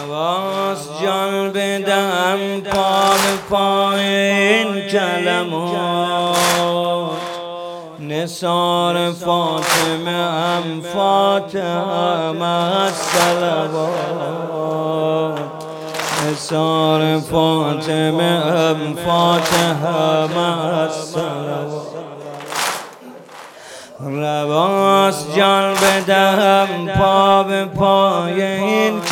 رواست جان بدم پا به پای این کلمات، نثار فاطمه ام فاتحه از صلوات، نثار فاطمه ام فاتحه از صلوات. رواست جان بدم پا به پای این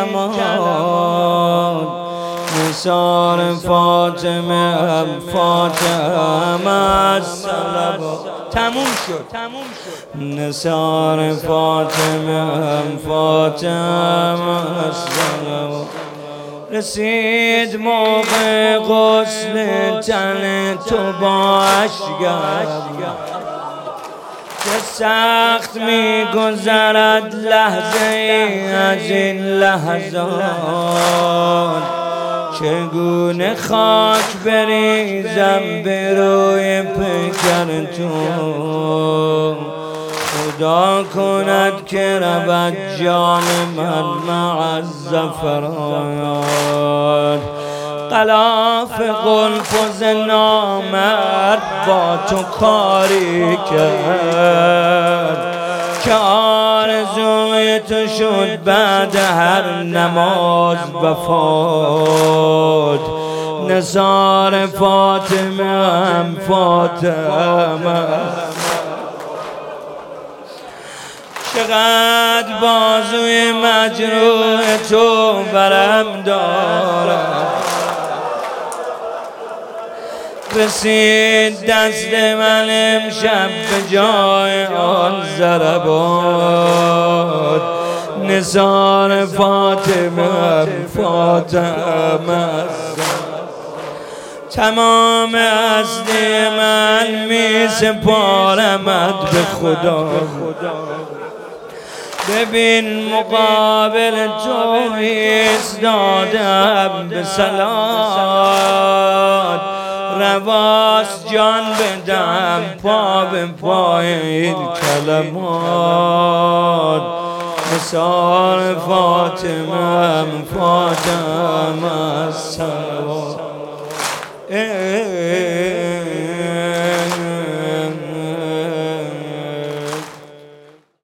کلمات، نثار فاطمه ام فاتحه از صلوات. تموم شد نثار فاطمه ام فاتحه از صلوات. رسید موقع غسل تن تو با اشگر که سخت می گذرد لحظه ای از این لحظات، چگونه خاک بریزم به روی پیکر تو، خدا کند که رود جان من مع الزفرات. غلاف قلفز نامرد با تو کاری کرد که آرزوی تو شد بعد هر نماز وفات، نثار فاطمه ام فاتحه. چقدر بازوی مجروح تو برم دارد، رسید دست من امشب به جای آن ضربات، نثار فاطمه ام فاتحه. تمام هستی من می سپارمت به خدا، ببین مقابل تو ایستادم به صلات. رواست جان بدم پا به پای این کلمات، نثار فاطمه ام فاتحه از صلوات.